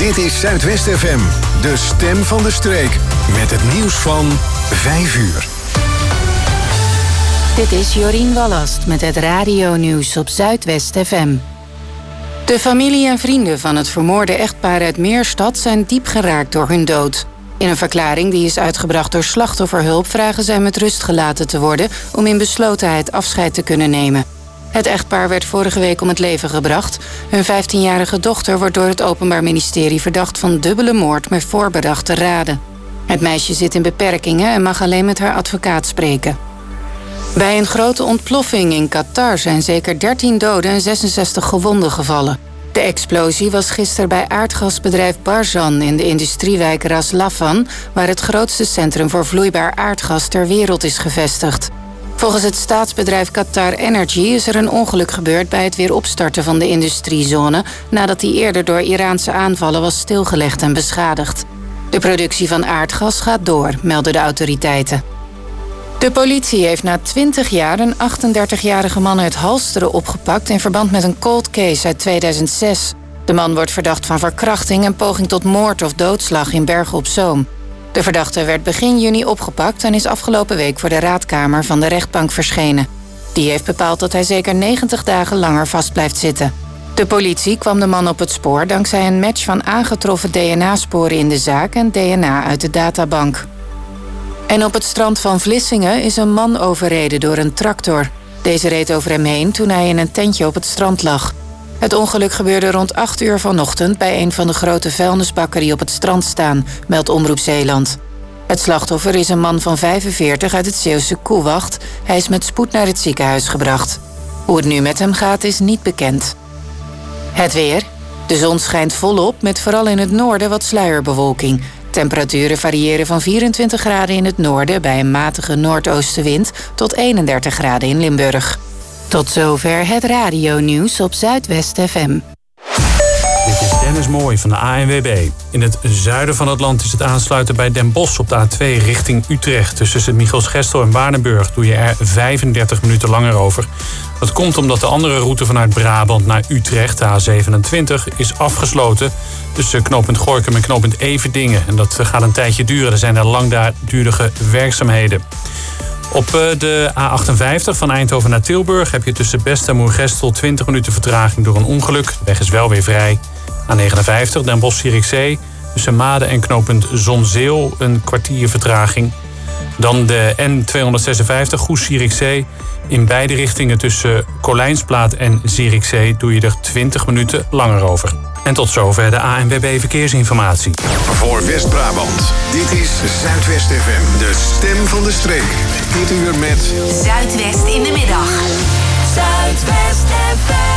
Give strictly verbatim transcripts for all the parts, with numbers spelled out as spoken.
Dit is Zuidwest F M, de stem van de streek. Met het nieuws van vijf uur. Dit is Jorien Wallast met het radio-nieuws op Zuidwest F M. De familie en vrienden van het vermoorde echtpaar uit Meerstad zijn diep geraakt door hun dood. In een verklaring die is uitgebracht door Slachtofferhulp vragen zij met rust gelaten te worden om in beslotenheid afscheid te kunnen nemen. Het echtpaar werd vorige week om het leven gebracht. Hun vijftienjarige dochter wordt door het Openbaar Ministerie verdacht van dubbele moord met voorbedachte raden. Het meisje zit in beperkingen en mag alleen met haar advocaat spreken. Bij een grote ontploffing in Qatar zijn zeker dertien doden en zesenzestig gewonden gevallen. De explosie was gisteren bij aardgasbedrijf Barzan in de industriewijk Ras Laffan, waar het grootste centrum voor vloeibaar aardgas ter wereld is gevestigd. Volgens het staatsbedrijf Qatar Energy is er een ongeluk gebeurd bij het weer opstarten van de industriezone, nadat die eerder door Iraanse aanvallen was stilgelegd en beschadigd. De productie van aardgas gaat door, melden de autoriteiten. De politie heeft na twintig jaar een achtendertigjarige man uit Halsteren opgepakt in verband met een cold case uit tweeduizend zes. De man wordt verdacht van verkrachting en poging tot moord of doodslag in Bergen op Zoom. De verdachte werd begin juni opgepakt en is afgelopen week voor de raadkamer van de rechtbank verschenen. Die heeft bepaald dat hij zeker negentig dagen langer vast blijft zitten. De politie kwam de man op het spoor dankzij een match van aangetroffen D N A-sporen in de zaak en D N A uit de databank. En op het strand van Vlissingen is een man overreden door een tractor. Deze reed over hem heen toen hij in een tentje op het strand lag. Het ongeluk gebeurde rond acht uur vanochtend bij een van de grote vuilnisbakken die op het strand staan, meldt Omroep Zeeland. Het slachtoffer is een man van vijfenveertig uit het Zeeuwse Koewacht. Hij is met spoed naar het ziekenhuis gebracht. Hoe het nu met hem gaat is niet bekend. Het weer. De zon schijnt volop met vooral in het noorden wat sluierbewolking. Temperaturen variëren van vierentwintig graden in het noorden bij een matige noordoostenwind tot eenendertig graden in Limburg. Tot zover het radionieuws op Zuidwest F M. Dit is Dennis Mooij van de A N W B. In het zuiden van het land is het aansluiten bij Den Bosch op de A twee richting Utrecht. Tussen Sint-Michiels-Gestel en Waardenburg doe je er vijfendertig minuten langer over. Dat komt omdat de andere route vanuit Brabant naar Utrecht, de A zevenentwintig, is afgesloten tussen knooppunt Gorinchem en knooppunt Everdingen. En dat gaat een tijdje duren. Er zijn er langdurige werkzaamheden. Op de A achtenvijftig van Eindhoven naar Tilburg heb je tussen Best en Moergestel twintig minuten vertraging door een ongeluk. De weg is wel weer vrij. A negenenvijftig Den Bosch-Zierikzee tussen Maden en knooppunt Zonzeel een kwartier vertraging. Dan de N tweehonderdzesenvijftig Goes-Zierikzee. In beide richtingen tussen Kolijnsplaat en Zierikzee doe je er twintig minuten langer over. En tot zover de A N W B Verkeersinformatie. Voor West-Brabant, dit is Zuidwest F M, de stem van de streek. Dit uur met Zuidwest in de middag. Zuidwest F M.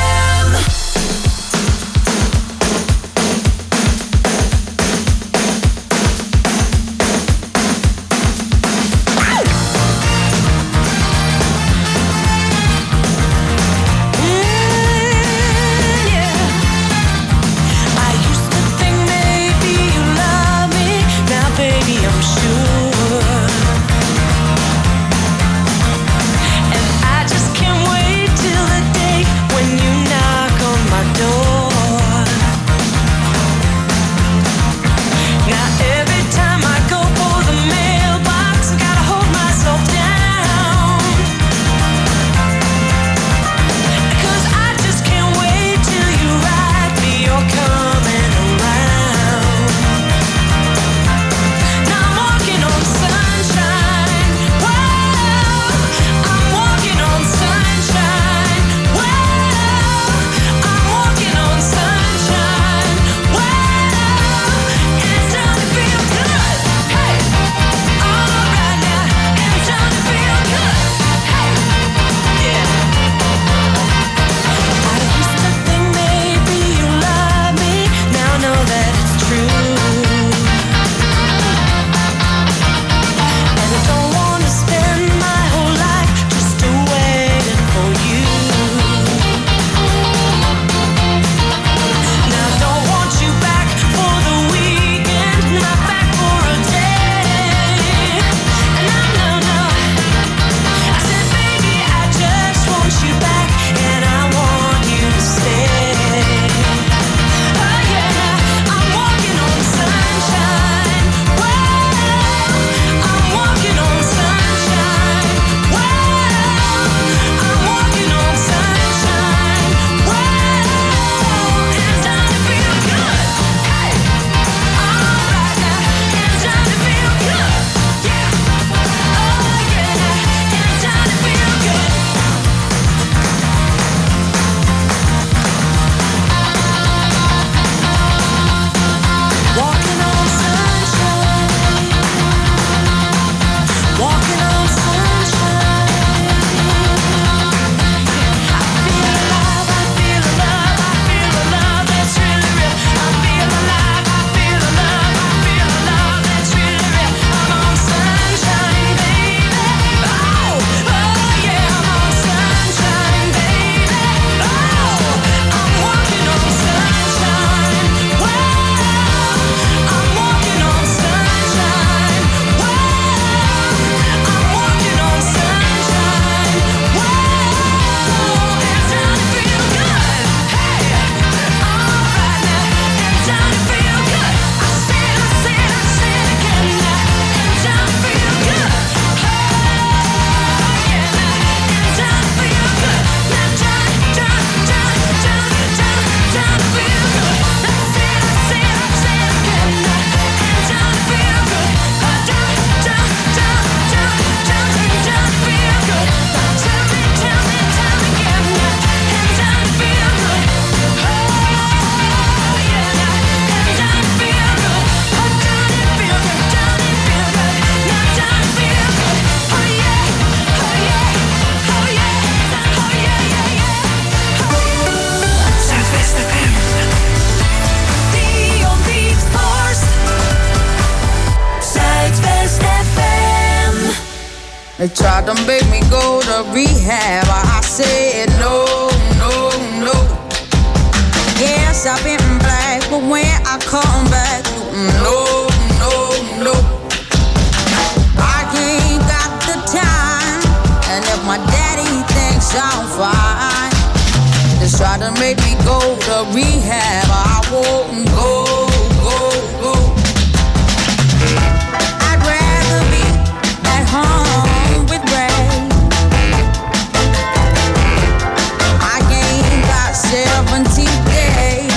Till the day They tried to make me go to rehab. I said no, no, no. Yes, I've been black, but when I come back, no, no, no. I ain't got the time, and if my daddy thinks I'm fine, they try to make me go to rehab. I won't go, go, go. I'd rather be at home with Ray. I ain't got seventy days.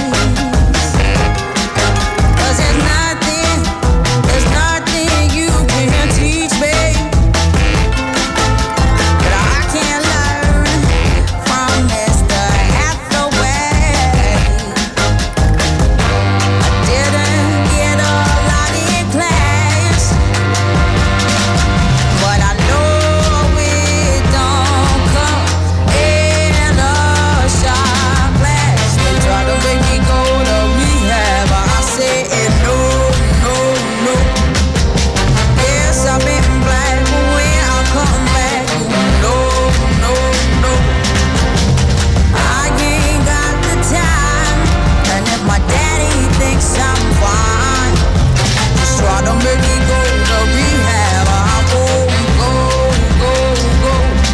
Cause there's nothing, there's nothing you can teach me that I can't learn from Mister Hathaway. I didn't get a lot in class, but I know it don't come in a shot glass. They try to make me go to rehab. I said no, no, no. Yes, I've been black, but when I come back, no, no, no. I ain't got the time, and if my daddy thinks I'm fine, just try to make me go to rehab. I won't go, go, go.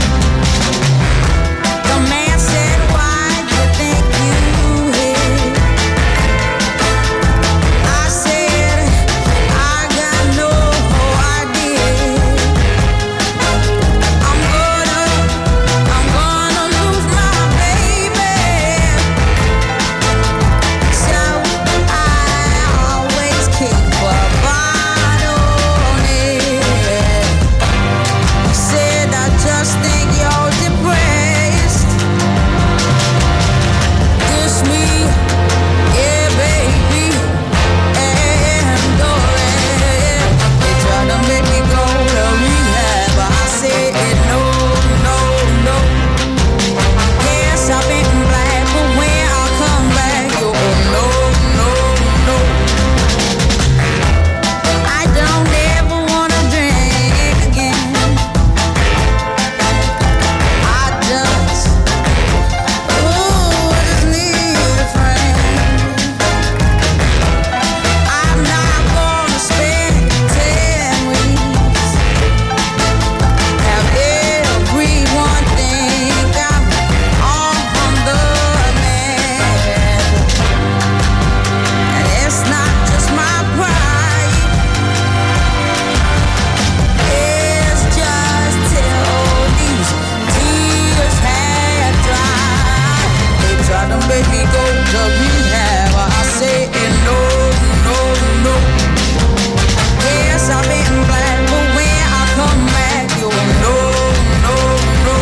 The man said, why you think you hit? I said, I got no idea. I'm gonna, I'm gonna lose my baby. So I always keep a bottle on it. He said, I just think you're depressed. This me, yeah, baby, and go ahead. They try to make me go to rehab. I said no, no, no. Yes, I've been black, but when I come back, you no, no, no. I don't ever wanna drink again. I just, ooh, I just need a friend. I'm not gonna spend ten weeks. Have everyone think I'm on the man. And it's not just my pride. It's just till these tears had dried. They try to make me go to rehab. I say no, no, no. Yes, I've been black, but when I come back, you no, no, no.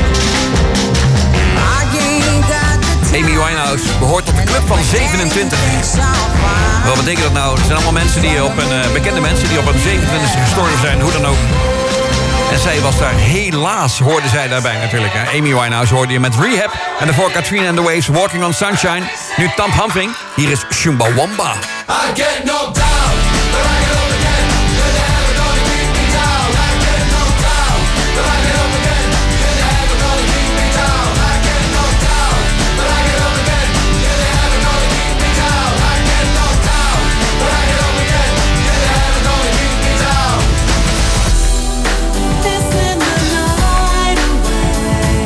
I ain't got the time. Amy Winehouse behoort tot de club van zevenentwintig. Wat betekent dat nou? Het zijn allemaal mensen die op een, uh, bekende mensen die op een zevenentwintigste gestorven zijn, hoe dan ook. En zij was daar helaas, hoorde zij daarbij natuurlijk. Hè? Amy Winehouse hoorde je met Rehab. En daarvoor Katrina and the Waves, Walking on Sunshine. Nu Tamp Humphrey, hier is Chumbawamba. I get knocked down, but I get up again. You're never gonna keep me down. I get knocked down, but I get up again. You're never gonna keep me down. I get knocked down, but I get up again. You're never gonna keep me down. I get knocked down, but I get up again. You're never gonna keep me down. It's in the night away.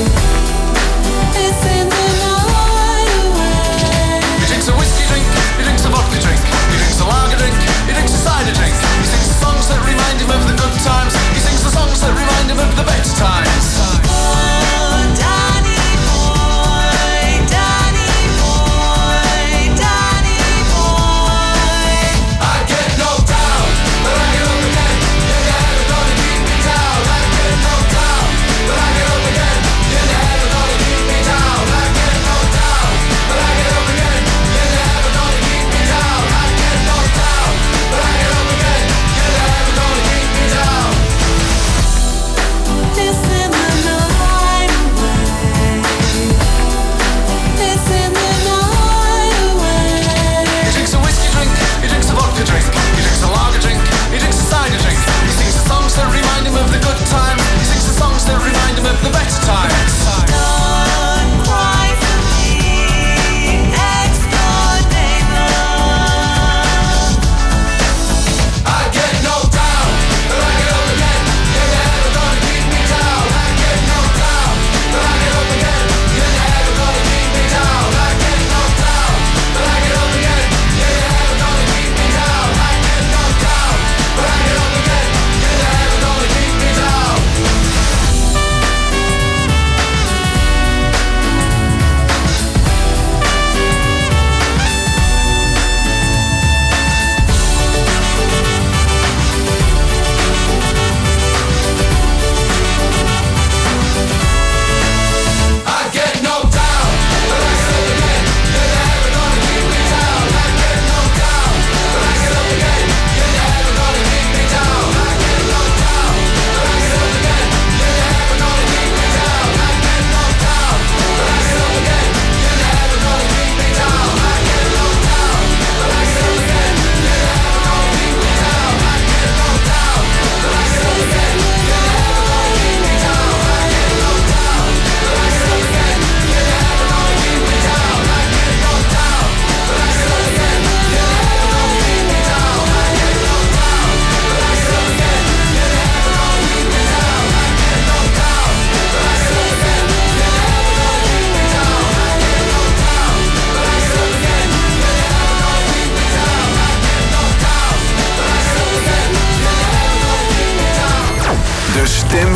It's in the night away. He drinks a whiskey drink, he drinks a vodka drink, he drinks a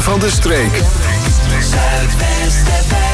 van de streek. Zuidwest F M.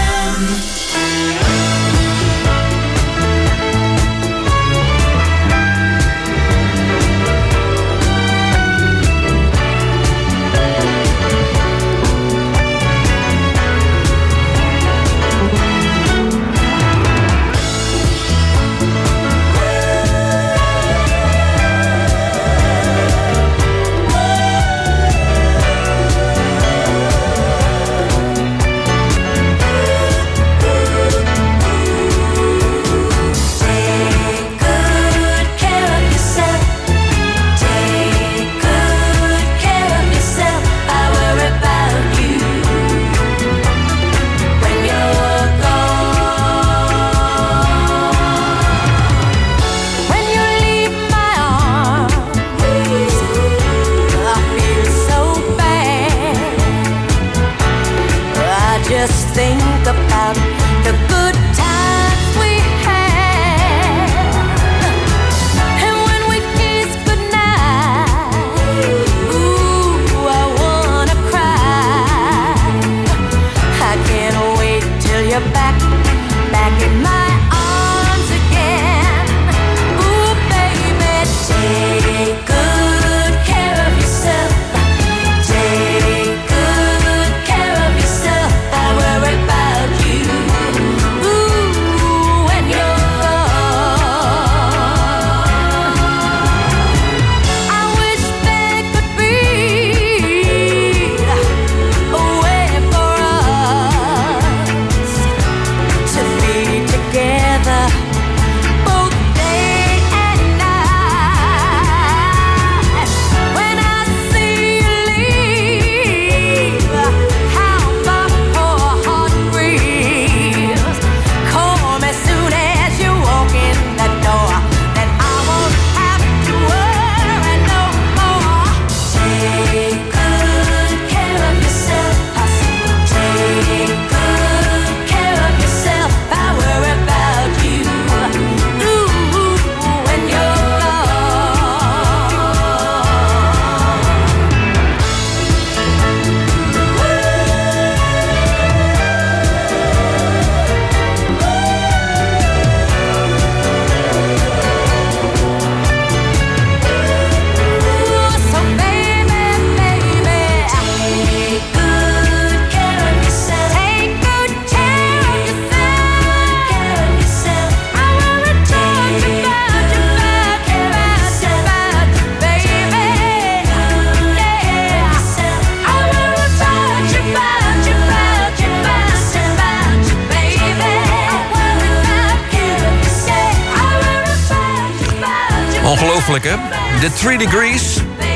Ongelooflijk, hè? The Three Degrees.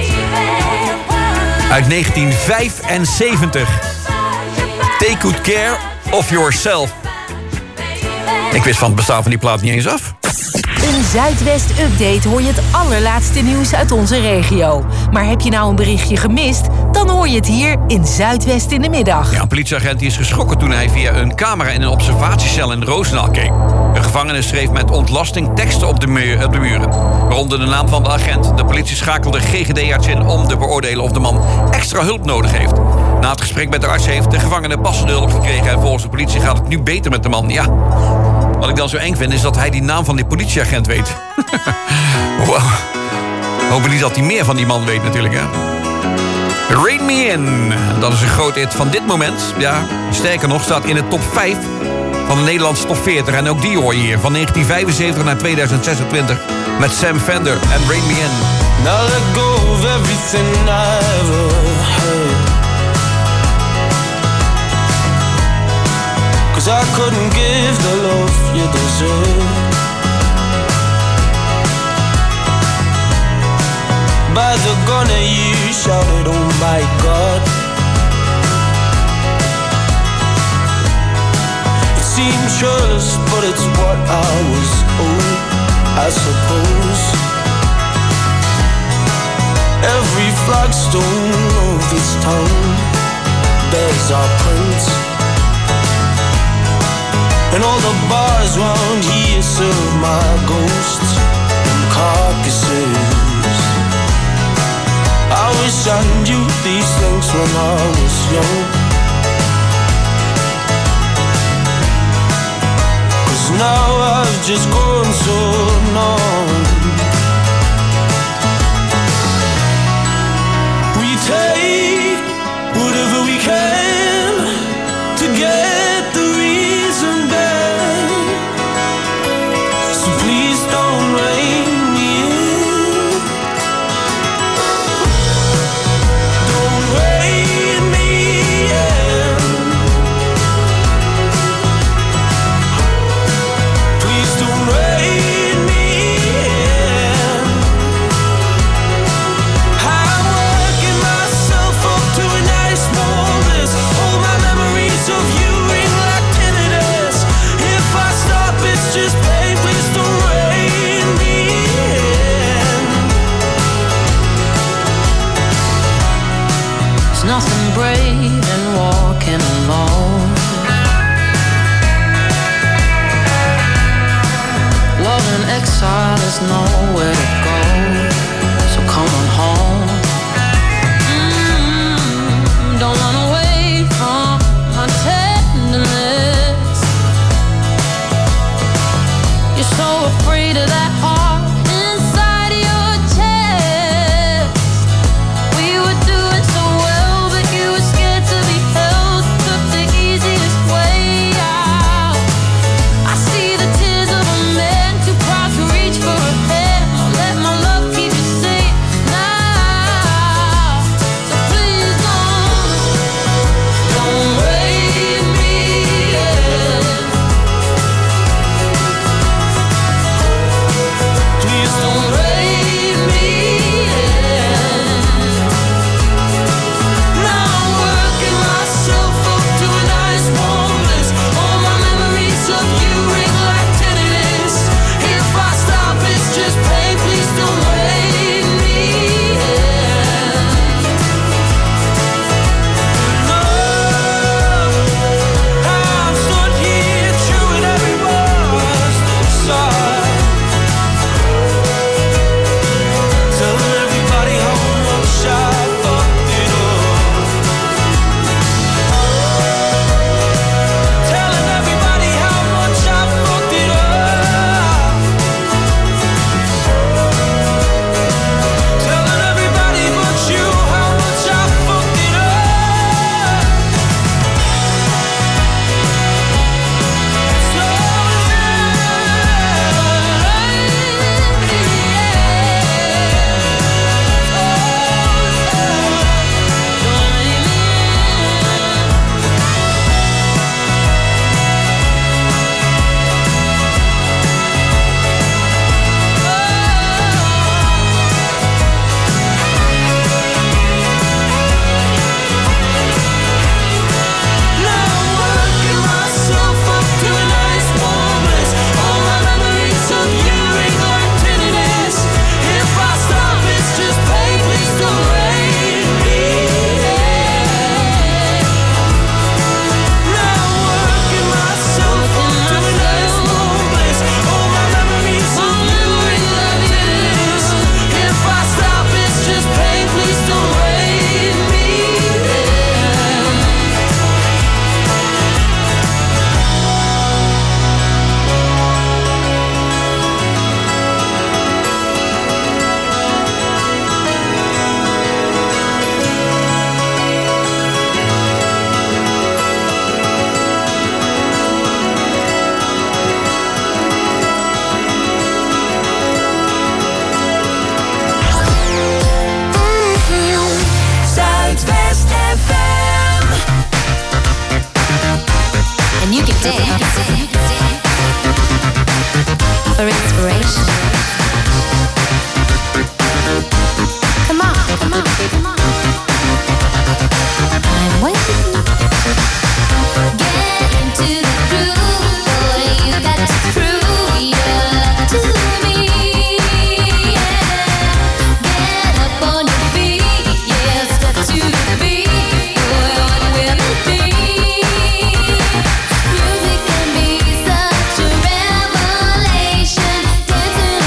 Uit negentien vijfenzeventig. Take good care of yourself. Ik wist van het bestaan van die plaat niet eens af. Een Zuidwest-update hoor je het allerlaatste nieuws uit onze regio. Maar heb je nou een berichtje gemist? Dan hoor je het hier in Zuidwest in de middag. Ja, een politieagent die is geschrokken toen hij via een camera in een observatiecel in Roosendaal keek. Een gevangene schreef met ontlasting teksten op de, mu- op de muren. Waaronder de naam van de agent. De politie schakelde G G D-arts in om te beoordelen of de man extra hulp nodig heeft. Na het gesprek met de arts heeft de gevangene passende hulp gekregen. En volgens de politie gaat het nu beter met de man. Ja, wat ik dan zo eng vind is dat hij die naam van die politieagent weet. Wow. Hopen niet dat hij meer van die man weet natuurlijk, hè. Rain Me In. Dat is een groot hit van dit moment. Ja, sterker nog, staat in de top vijf van de Nederlandse top veertig. En ook die hoor je hier. Van negentien vijfenzeventig naar tweeduizend zesentwintig. Met Sam Fender en Rain Me In. Now let go of everything I ever heard. Cause I couldn't give the love you deserve. By the gun that you shouted, oh my God. It seems trust, but it's what I was owed, I suppose. Every flagstone of this town bears our prints, and all the bars round here serve my ghosts and carcasses. I wish I knew these things when I was young. 'Cause now I've just grown so numb. We take whatever we can to get the reason back. So please don't rein me in. Don't rein me in. Please don't rein me in. I'm working myself up to a nice warm bliss. All my memories of you ring like tinnitus. If I stop, it's just pain. Please don't rein me in. There's nothing brave in walking alone. Love in exile is nowhere to go. So come on home. Mm, don't run away from my tenderness. You're so afraid of that heart inside your chest. We were doing so well, but you were scared to be held. Took the easiest way out. I see the tears of a man too proud to reach for a hand. I'll let my love keep you safe now. So please don't, don't rein me in. Please don't rein me in. Now I'm working myself up to a nice warm bliss. All my memories of you ring like tinnitus. If I stop, it's just pain. Please don't rein me in. No, I'm stood here chewing every word inside, telling everybody how much I fucked it up. Telling everybody how much I fucked it up. Telling everybody but you how much I fucked it up. So now I'm working myself up to a nice warm bliss. All my memories of you ring like tinnitus. If I stop, it's just pain. Please don't rein me in. Now I'm working myself up to a nice warm bliss. All my memories of you ring like tinnitus. If I stop, it's just pain. Please don't rein me in. Zuidwest F M. And you can dance for inspiration. Come on, come on, come on. I'm waiting. Get into the groove, boy. You got to prove your love to me. Yeah. Get up on your feet, yeah. Step to the beat, boy. What will it be? Music can be such a revelation. Dancing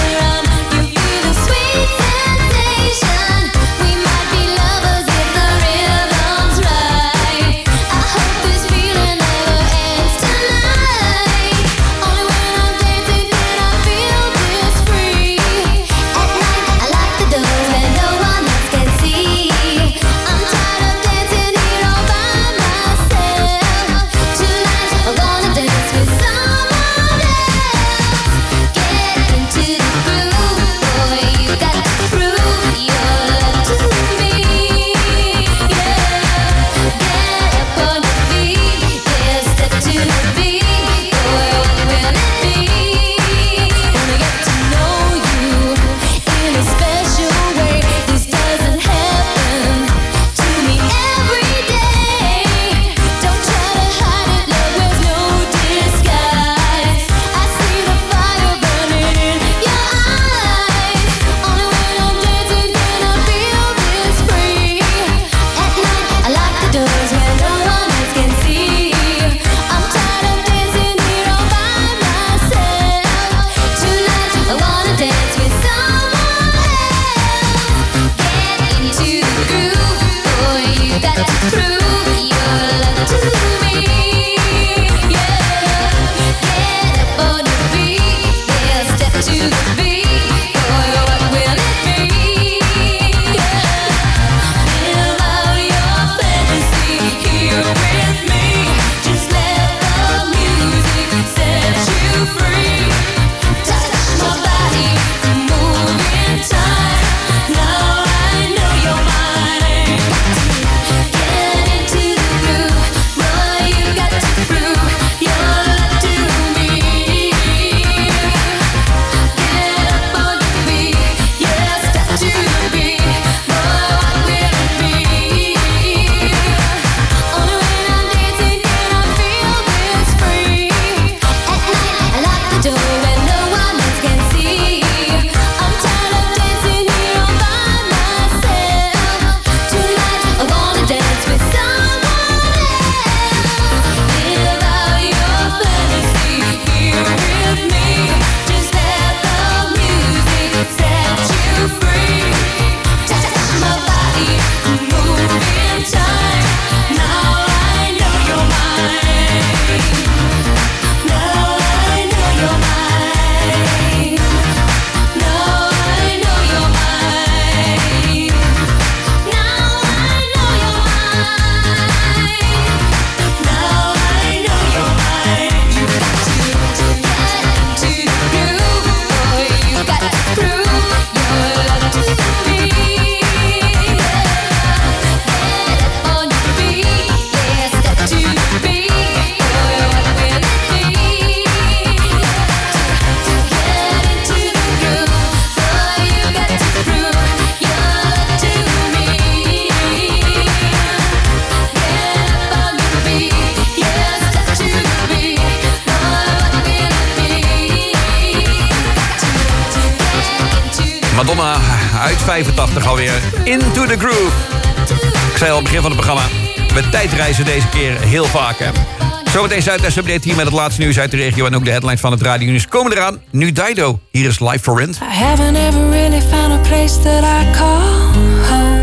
Madonna uit vijfentachtig alweer. Into the Groove. Ik zei al, begin van het programma. Met tijdreizen deze keer heel vaak, hè. Zometeen Zuidwest Update hier met het laatste nieuws uit de regio... en ook de headlines van het Radio Nieuws komen eraan. Nu Dido. Hier is Live for Rent. I haven't ever really found a place that I call home.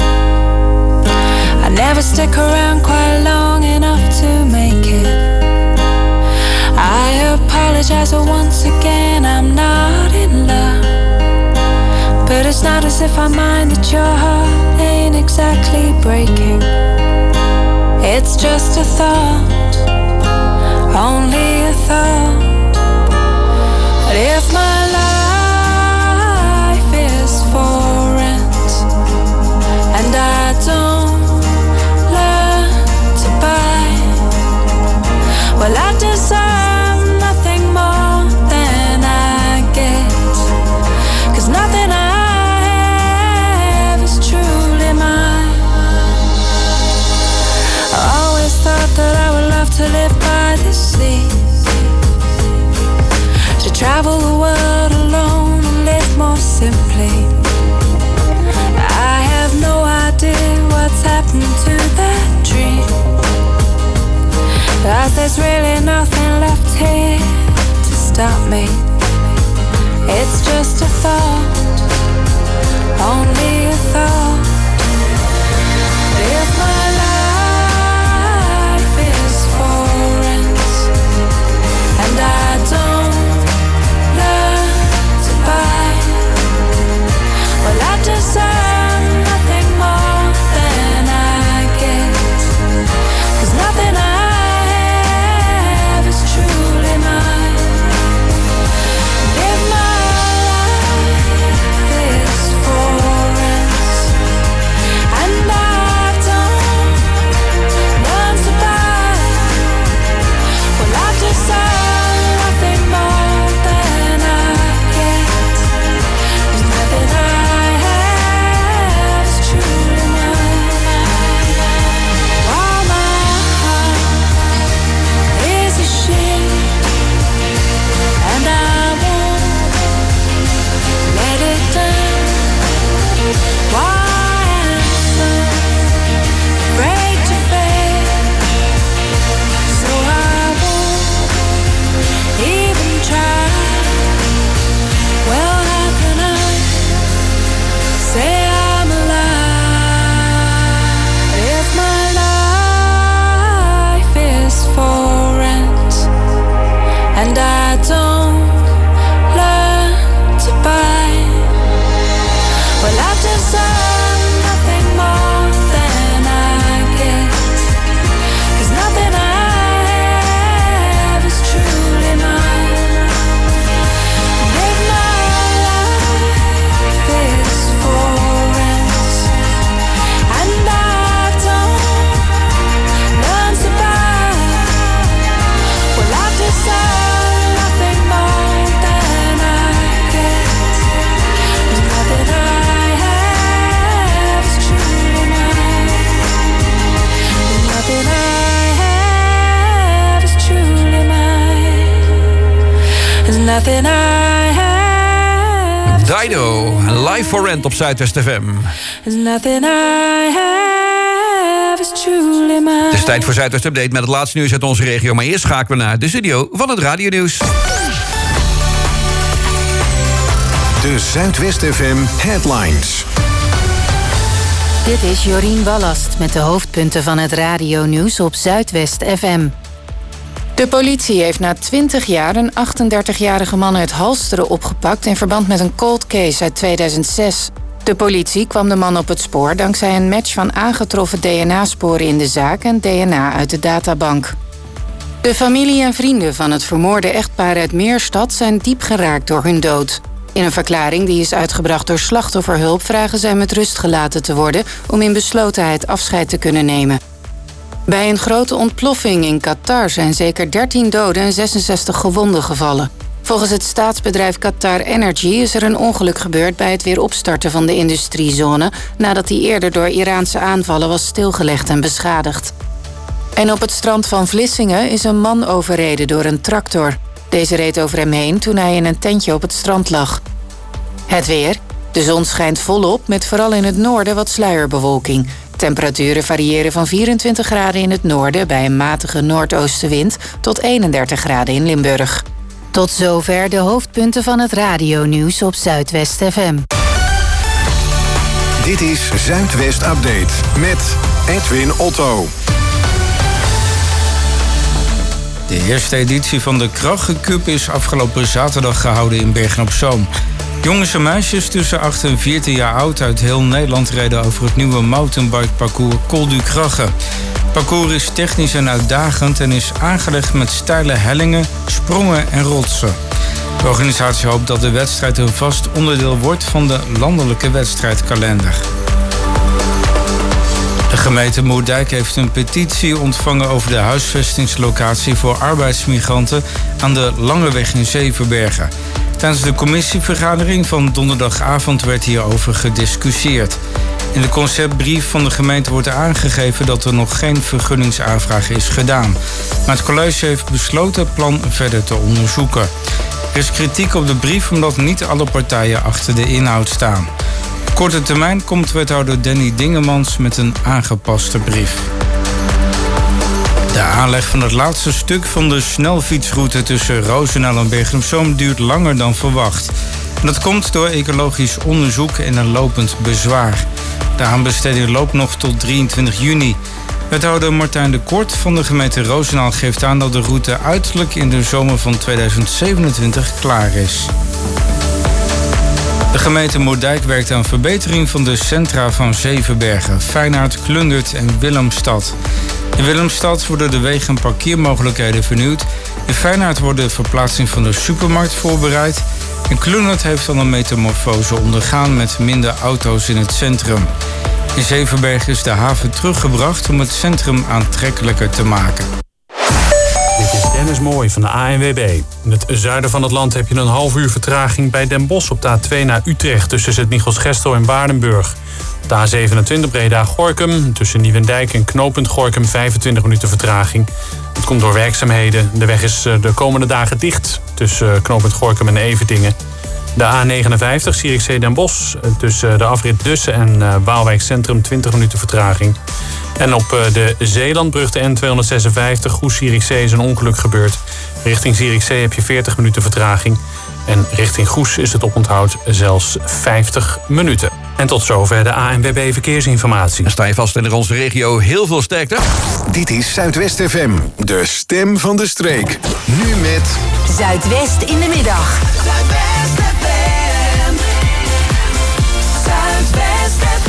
I never stick around quite long enough to make it. I apologize once again, I'm not in love. But it's not as if I mind that your heart ain't exactly breaking. It's just a thought, only a thought. But if my life is for rent and I don't learn to buy, well, I deserve nothing more than I get. 'Cause nothing I have is truly mine. I always thought that I would love to live by the sea, to travel the world alone and live more simply. I have no idea what's happened to that dream, 'cause there's really nothing left here to stop me. It's just a thought, only a thought. If my life is for rent and I don't learn to buy, well, I deserve nothing more than I get. 'Cause nothing I have is truly mine. If my life is for rent and I don't learn to buy, well, I deserve nothing more than I get. 'Cause nothing I have is truly mine. While my heart is a shield and I won't let it down. Why am so afraid to fail? So I won't even try. Well, how can I say I'm alive if my life is for rent and I don't learn to buy? Well, I deserve nothing more than I get. 'Cause nothing I have is truly mine. If my life is for rent and I don't learn to buy, well, I deserve nothing more than I get. 'Cause nothing I have is truly mine. 'Cause nothing I have is truly mine. 'Cause nothing I have. Dido. Live for Rent op Zuidwest F M. 'Cause nothing I have is truly mine. Het is tijd voor Zuidwest Update met het laatste nieuws uit onze regio. Maar eerst schakelen we naar de studio van het Radio Nieuws. De Zuidwest F M Headlines. Dit is Jorien Ballast met de hoofdpunten van het radionieuws op Zuidwest F M. De politie heeft na twintig jaar een achtendertigjarige man uit Halsteren opgepakt in verband met een cold case uit tweeduizend zes. De politie kwam de man op het spoor dankzij een match van aangetroffen D N A-sporen in de zaak en D N A uit de databank. De familie en vrienden van het vermoorde echtpaar uit Meerstad zijn diep geraakt door hun dood. In een verklaring die is uitgebracht door Slachtofferhulp vragen zij met rust gelaten te worden om in beslotenheid afscheid te kunnen nemen. Bij een grote ontploffing in Qatar zijn zeker dertien doden en zesenzestig gewonden gevallen. Volgens het staatsbedrijf Qatar Energy is er een ongeluk gebeurd bij het weer opstarten van de industriezone nadat die eerder door Iraanse aanvallen was stilgelegd en beschadigd. En op het strand van Vlissingen is een man overreden door een tractor. Deze reed over hem heen toen hij in een tentje op het strand lag. Het weer. De zon schijnt volop met vooral in het noorden wat sluierbewolking. Temperaturen variëren van vierentwintig graden in het noorden bij een matige noordoostenwind tot eenendertig graden in Limburg. Tot zover de hoofdpunten van het radionieuws op Zuidwest F M. Dit is Zuidwest Update met Edwin Otto. De eerste editie van de Krachencup is afgelopen zaterdag gehouden in Bergen-op-Zoom. Jongens en meisjes tussen acht en veertien jaar oud uit heel Nederland reden over het nieuwe mountainbike-parcours Col du Krache. Het parcours is technisch en uitdagend en is aangelegd met steile hellingen, sprongen en rotsen. De organisatie hoopt dat de wedstrijd een vast onderdeel wordt van de landelijke wedstrijdkalender. De gemeente Moerdijk heeft een petitie ontvangen over de huisvestingslocatie voor arbeidsmigranten aan de Langeweg in Zevenbergen. Tijdens de commissievergadering van donderdagavond werd hierover gediscussieerd. In de conceptbrief van de gemeente wordt aangegeven dat er nog geen vergunningsaanvraag is gedaan. Maar het college heeft besloten het plan verder te onderzoeken. Er is kritiek op de brief omdat niet alle partijen achter de inhoud staan. Op korte termijn komt wethouder Danny Dingemans met een aangepaste brief. De aanleg van het laatste stuk van de snelfietsroute tussen Roosendaal en Bergen-op-Zoom duurt langer dan verwacht. En dat komt door ecologisch onderzoek en een lopend bezwaar. De aanbesteding loopt nog tot drieëntwintig juni. Wethouder Martijn de Kort van de gemeente Roosendaal geeft aan dat de route uiterlijk in de zomer van tweeduizend zevenentwintig klaar is. De gemeente Moerdijk werkt aan verbetering van de centra van Zevenbergen, Feyenaard, Klundert en Willemstad. In Willemstad worden de wegen en parkeermogelijkheden vernieuwd. In Feyenaard wordt de verplaatsing van de supermarkt voorbereid. En Klundert heeft al een metamorfose ondergaan met minder auto's in het centrum. In Zevenbergen is de haven teruggebracht om het centrum aantrekkelijker te maken. Dit is Dennis Mooij van de A N W B. In het zuiden van het land heb je een half uur vertraging bij Den Bosch op de A twee naar Utrecht tussen Sint-Michels-Gestel en Waardenburg. Op de A zevenentwintig Breda-Gorinchem tussen Nieuwendijk en knooppunt Gorinchem vijfentwintig minuten vertraging. Het komt door werkzaamheden. De weg is de komende dagen dicht tussen knooppunt Gorinchem en Everdingen. De A negenenvijftig Zierikzee-Den Bosch tussen de afrit Dussen en Waalwijk Centrum twintig minuten vertraging. En op de Zeelandbrug de N tweehonderdzesenvijftig Goes-Zierikzee is een ongeluk gebeurd. Richting Zierikzee heb je veertig minuten vertraging. En richting Goes is het oponthoud zelfs vijftig minuten. En tot zover de A N W B Verkeersinformatie. Dan sta je vast in onze regio. Heel veel sterkte. Dit is Zuidwest F M, de stem van de streek. Nu met Zuidwest in de middag. Zuidwest F M. Zuidwest F M.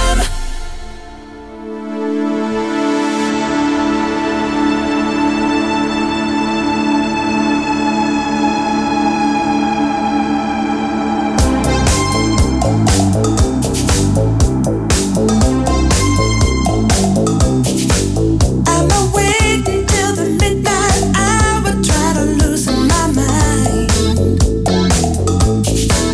I'm awake till the midnight hour, try to loosen my mind.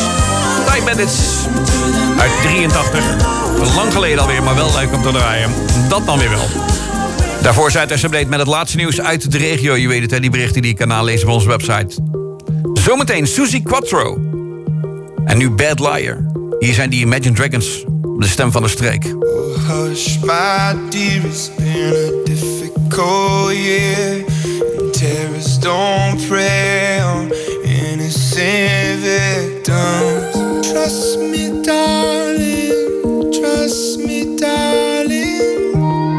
Time Bandits uit drieëntachtig. Lang geleden alweer, maar wel leuk om te draaien. Dat dan weer wel. Daarvoor Zuidwest Update met het laatste nieuws uit de regio. Je weet het, hè, die berichten die je kan nalezen op onze website. Zometeen Suzy Quattro. En nu Bad Liar. Hier zijn die Imagine Dragons op de stem van de streek. Hush, my dear, it's been a difficult year. And terrorists don't prey on innocent victims. Trust me, darling, trust me, darling.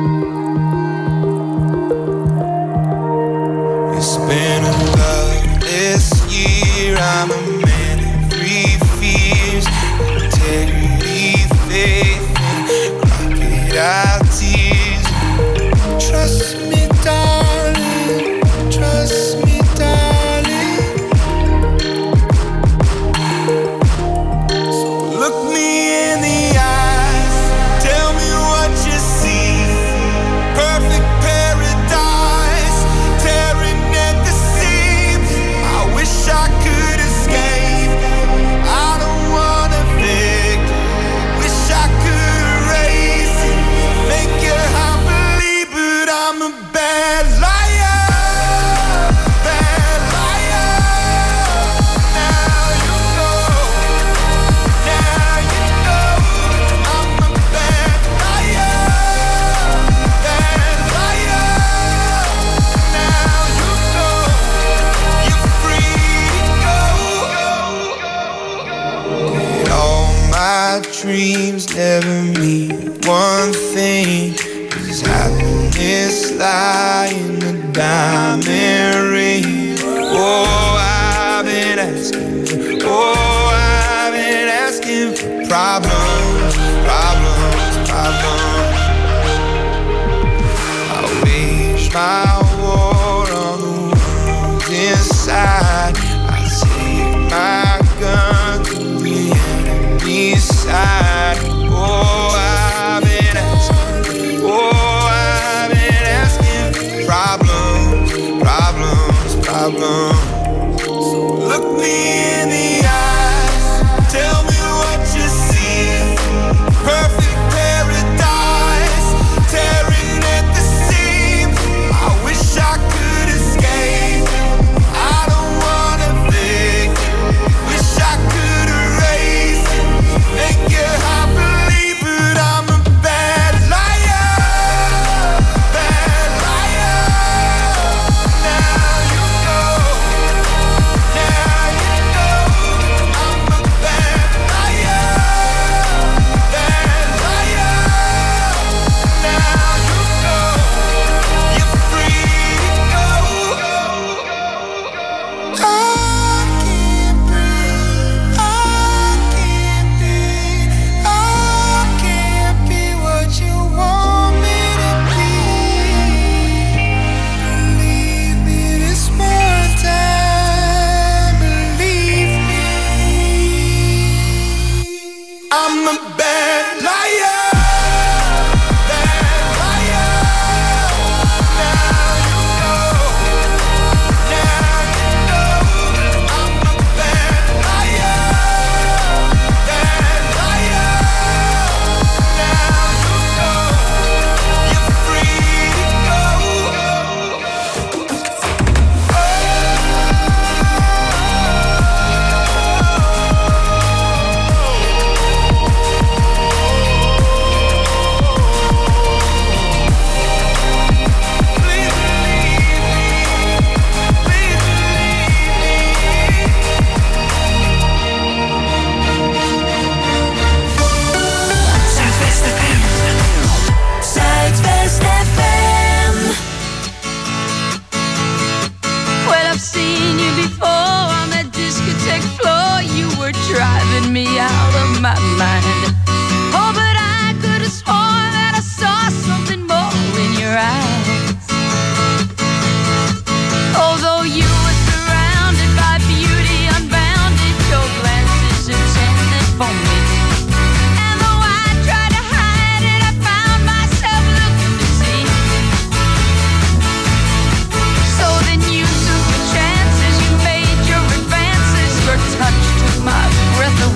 It's been a loveless year, I'm a man of three fears. Integrity, faith, our tears. Trust me, darling. Trust me, darling. So look me in the eyes. Tell me what you see. Perfect paradise, tearing at the seams. I wish I could escape. I don't wanna fake. Wish I could erase it. Make you happily, but I'm a bad liar. Bad liar. Now you know. Now you know. I'm a bad liar. Bad liar. Now you know. You're free to go. And all my dreams never mean one thing. Is happiness lie in the diamond ring? Oh, I've been asking. Oh, I've been asking for problems, problems, problems. I wage my war on the world inside. I take my gun to the enemy's side. Oh, I've been asking. Oh, I've been asking for problems, problems, problems. So look me in the eyes. Tell me what you see. Perfect paradise, tearing at the seams. I wish I could escape. I don't wanna fake. Wish I could erase it. Make you happily, but I'm a bad liar. Bad liar. Now you know. Now you know. I'm a bad liar. Bad liar. Now you know. You're free to go. I can't breathe. I can't be. I can't be what you want me to be. Believe me this one time. Believe me. I'm a bad liar. Bad liar. Now you know. Now you know. I'm a bad liar. Bad liar. Now you know. You're free to go. Zuidwest F M. Zuidwest F M. Well, I've seen you before on that discotheque floor. You were driving me out of my mind. Oh, but I could have sworn that I saw something more in your eyes. Although you were surrounded by beauty unbounded, your glances intended for me. And though I tried to hide it, I found myself looking to see. So then you took a chance as you made your advances. Your touch took my breath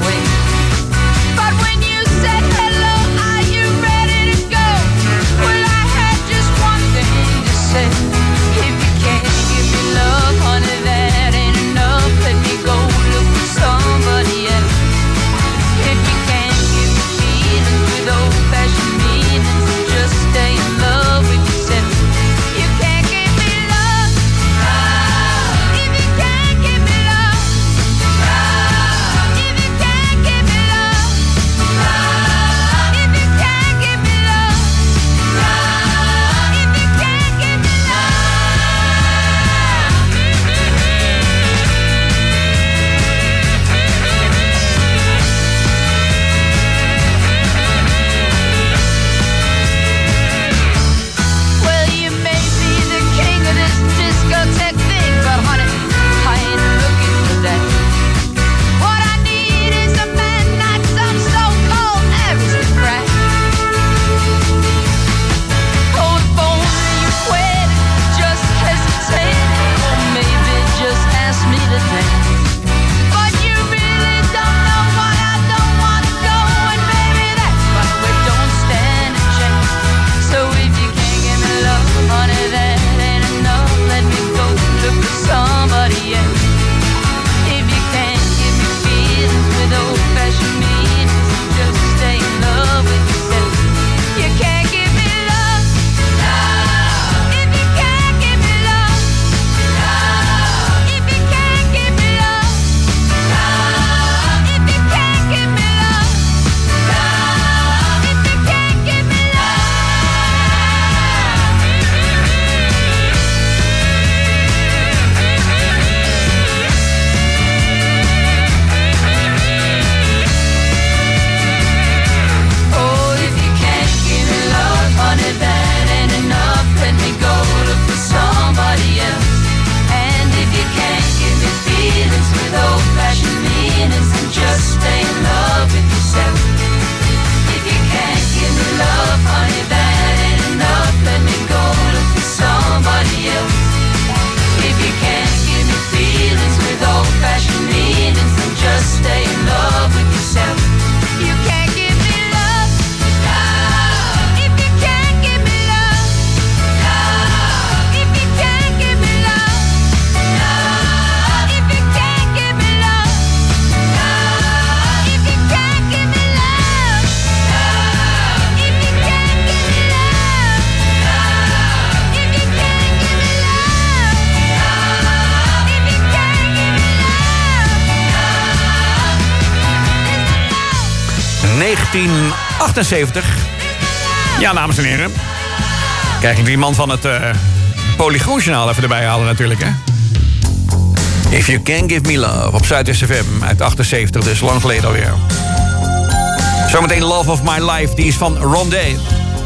negentien achtenzeventig. Ja, dames en heren. Kijk ik die man van het uh, Polygoonjournaal even erbij halen natuurlijk, hè. If You Can Give Me Love op Zuidwest F M uit achtenzeventig, dus lang geleden alweer. Zometeen Love of My Life, die is van Rondé.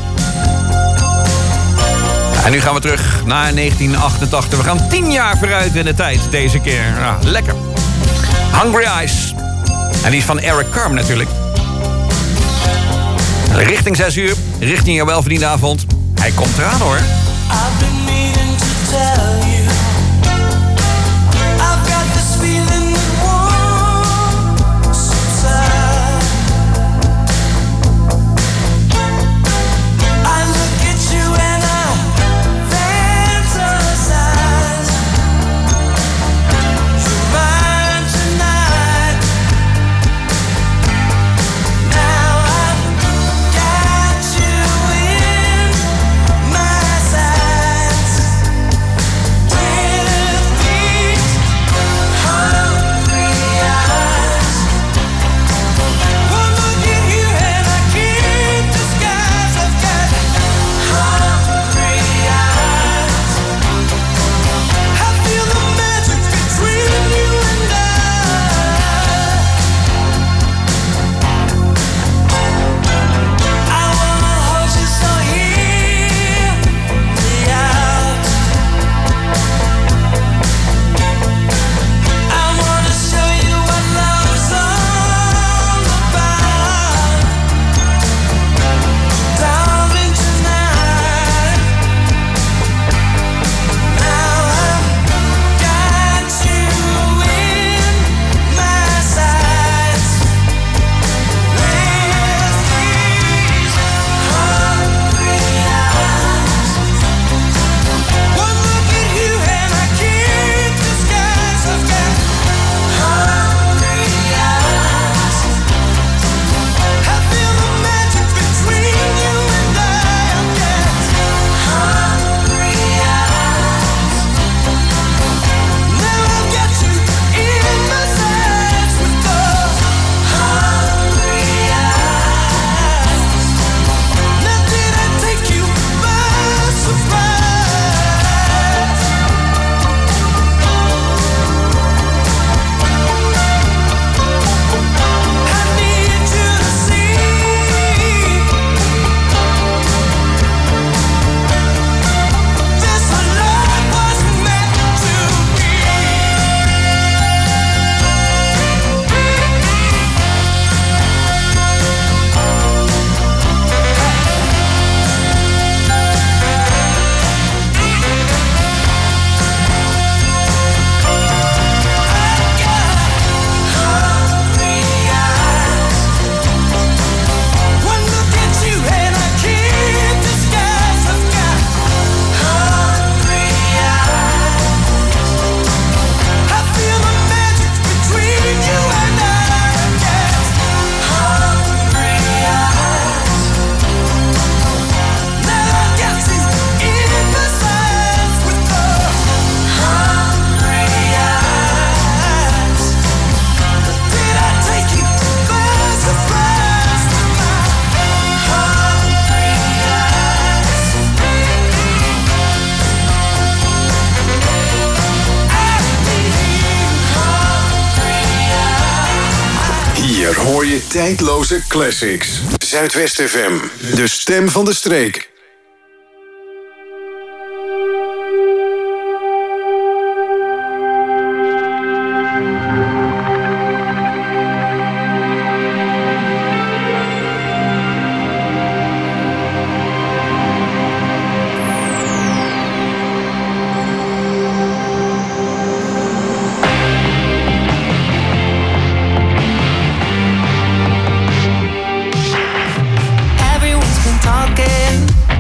En nu gaan we terug naar negentien achtentachtig. We gaan tien jaar vooruit in de tijd deze keer. Ja, lekker. Hungry Eyes. En die is van Eric Carmen natuurlijk. Richting zes uur, richting jouw welverdiende avond. Hij komt eraan hoor. I've been needing to tell you, I've got this feeling that won't subside. I look at you and I fantasize. You're mine tonight. Now I've got you in my sights. With these hungry eyes, one look at you and I can't disguise. I've got hungry eyes. I feel the magic between you and I. I wanna hold you so hear me out. I wanna show you what love's all about. Darling, tonight. Now I've got you in my sights. With these hungry eyes, one look at you and I can't disguise. I've got hungry eyes. I feel the magic between you and I. I've got hungry eyes. Now I've got you in my sights with the hungry eyes. Now did I take you by surprise? I need you to see this love was meant to be. Hungry eyes. One look at you and I can't disguise. I've got hungry eyes. I feel the magic between you and I. I've got hungry eyes. Now I've got you in my sights with the hungry eyes. Did I take you by surprise with my hungry eyes? Hier hoor je tijdloze classics. Zuidwest F M, de stem van de streek. Everyone's been talking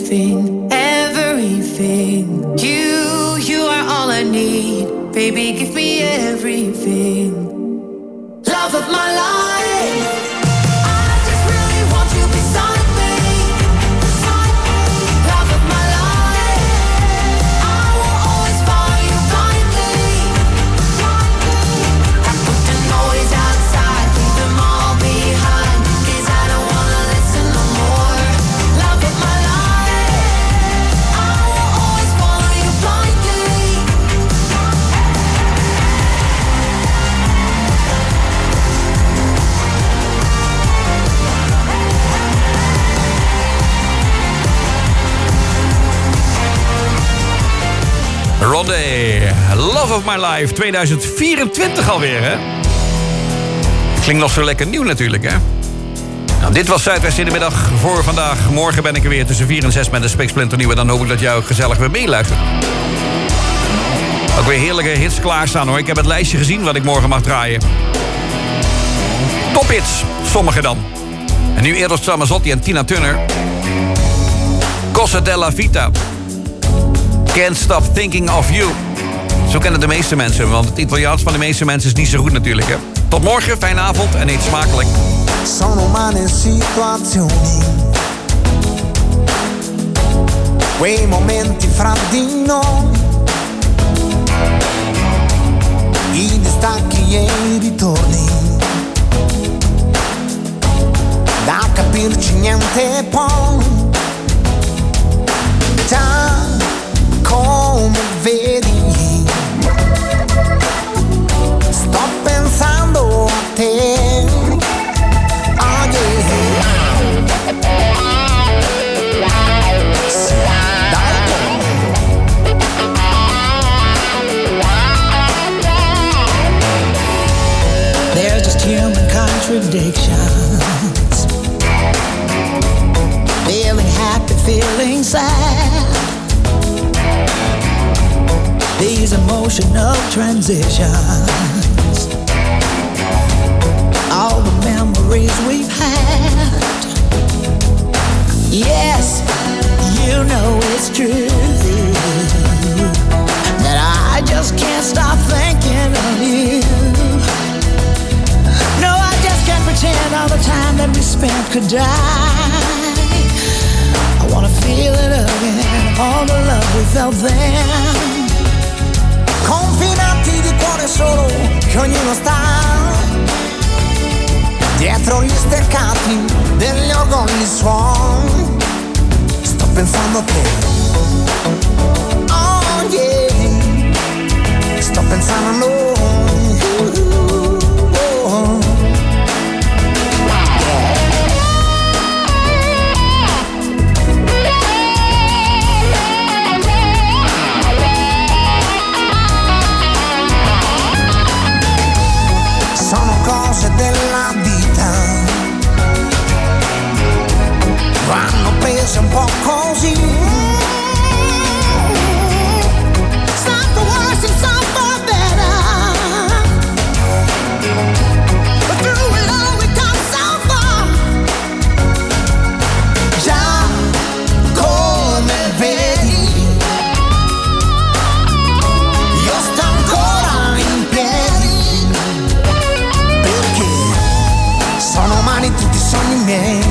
everything, everything. You, you are all I need. Baby, give me everything. Love of my life. I just really want you beside me. Beside me. Love of my life. I will always follow you blindly. I put the noise outside, leave them all behind. 'Cause I don't wanna listen no more. Love of my life. I will always follow you blindly. Rondé, Love of My Life, tweeduizend vierentwintig alweer, hè? Klinkt nog zo lekker nieuw natuurlijk, hè? Nou, dit was Zuidwest in de middag voor vandaag. Morgen ben ik er weer tussen vier en zes met een Spiksplinter nieuwe. Dan hoop ik dat jij ook gezellig weer meeluistert. Ook weer heerlijke hits klaarstaan, hoor. Ik heb het lijstje gezien wat ik morgen mag draaien. Tophits, sommige dan. En nu Eros Ramazzotti en Tina Turner. Cosa della Vita. Can't Stop Thinking of You. Zo kennen de meeste mensen, want het Italiaans van de meeste mensen is niet zo goed natuurlijk, hè. Tot morgen, fijne avond en eet smakelijk. Sono umane situazioni, quei momenti fra di noi, i distacchi e i ritorni, da capirci niente poi, già come vedi, sto pensando a te. Oh yeah. Sì, dai. There's just human contradictions, feeling happy, feeling sad. These emotional transitions, all the memories we've had. Yes, you know it's true that I just can't stop thinking of you. No, I just can't pretend all the time that we spent could die. I wanna feel it again, all the love we felt then. Confinanti di cuore solo, che ognuno sta dietro gli steccati degli orgogli suoni. Sto pensando a te. Oh yeah. Sto pensando a noi. Oh. Sono cose della vita, vanno prese un po' così. Some for worse and some for better, but through it all we come so far. Già come vedi, io sto ancora in piedi. Sono umani tutti i sogni miei.